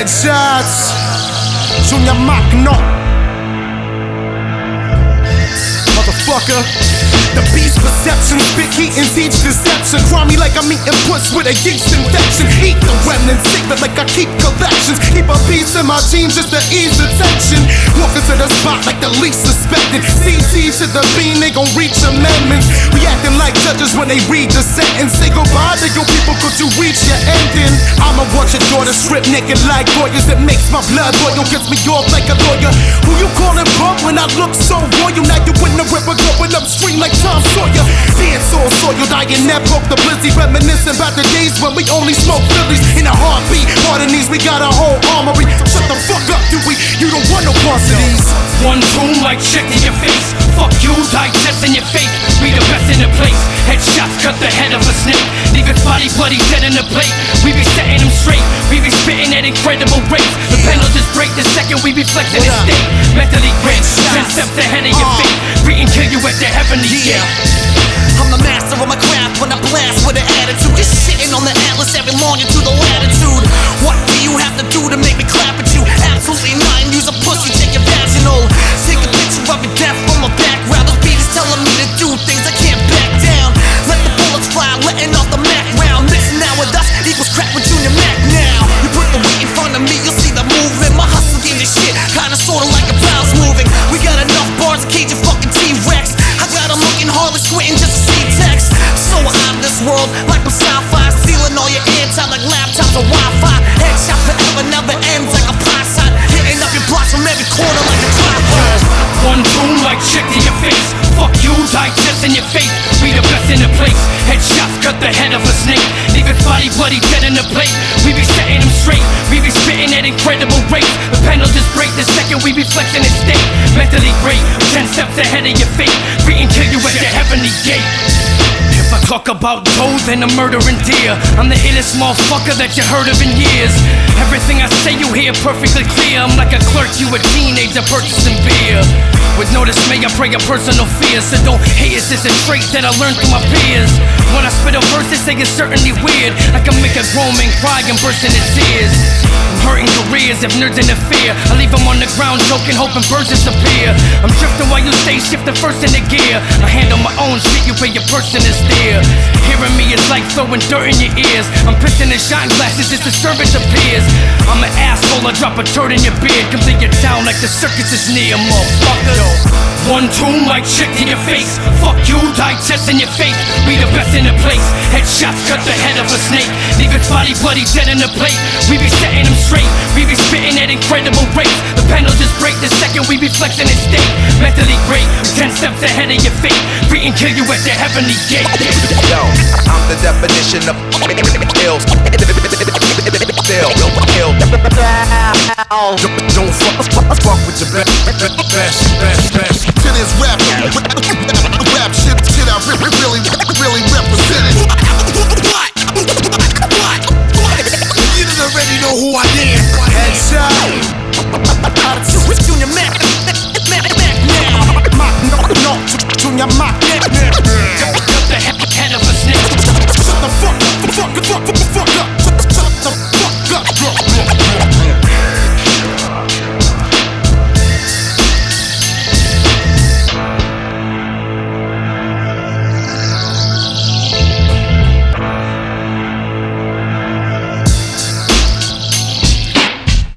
Headshots, Junior Magno, motherfucker. The beast perception, big heat and teach deception. Cry me like I'm eating puss with a yeast infection. Eat the remnants, save it like I keep collections. Keep a piece in my jeans just to ease the tension. Walk into the spot like the least suspected. CC to the bean, they gon' reach amendments. We acting like judges when they read the sentence. Say goodbye to your people cause you reach your ending. I'ma watch your daughter strip naked like lawyers. It makes my blood boil, gets me off like a lawyer. Who you calling bum when I look so royal? Now you in the river going upstream like Tom Sawyer. Dance all soil, dying that broke the blizzy. Reminiscing about the days when we only smoked Phillies. In a heartbeat, pardon these, we got a whole armory. Shut the fuck up, Dewey, you don't want no parts of these. One boom like check in your face. Fuck you, digest in your face. We the best in the place. Headshots cut the head of a snake. Leave his body bloody dead in the plate. We be setting him straight. We be spitting at incredible rates. The pen will just break the second we be flexing his state. Mentally great, 10 steps ahead of your fate. Beat and kill you at the heavenly gate. I'm the master of my craft when I blast with an attitude. Just sitting on the atlas every longitude to latitude. What do you have to do to make me clap at you? Absolutely nothing, use a pussy, take your vaginal. Take a picture of your death from my background. Those beats telling me to do things I can't back down. Let the bullets fly, letting off the Mac round. Mixing now with us equals crap with Junior Mac now. You put the weight in front of me, you'll see the movement. My hustle game is shit, kinda sorta like a bowels moving. We got enough bars to cage a fucking T-Rex. I got 'em looking hardly squinting just to see text. So out of this world, like my sci-fi. Stealing all your airtime like laptops or Wi-Fi. Headshot forever, never ends like a pie sign. Hitting up your blocks from every corner like a clockwork. One boom like check in your face. Fuck you, digest in your face. We the best in the place. Headshots cut the head of a snake. Leave his body bloody dead in the plate. We be setting him straight. We be spitting at incredible rates. The pen will just break the second we be flexing his state. Mentally great, 10 steps ahead of your fate. Beat and kill you at the heavenly gate. If I talk about dough, then I'm murdering deer. I'm the illest motherfucker that you heard of in years. Everything I say you hear perfectly clear. I'm like a clerk, you a teenager purchasing beer. With no dismay, I pray your personal fears. So don't hate us, it's a trait that I learned from my peers. When I spit a verse, they say it's certainly weird. I can make a grown man cry and burst into tears. I'm hurting careers if nerds interfere. I leave them on the ground joking, hoping birds disappear. I'm drifting while you stay shifting first in the gear. I handle my own shit, you pay your person is there. Hearing me is like throwing dirt in your ears. I'm pissing in shine glasses, this disturbance appears. I'm an asshole, I drop a turd in your beard. Come to your town like the circus is near, motherfucker. One tomb like shit to your face. Fuck you, digest in your face. We the best in the place. Headshots cut the head of a snake. Leave his body bloody dead in the plate. We be setting him straight. We be spitting at incredible rates. The pen will just break the second we be flexing his state. Mentally great, 10 steps ahead of your fate. Beat and kill you at the heavenly gate. Yo, I'm the definition of ill. Don't fuck with your best. To this rap shit I really represented.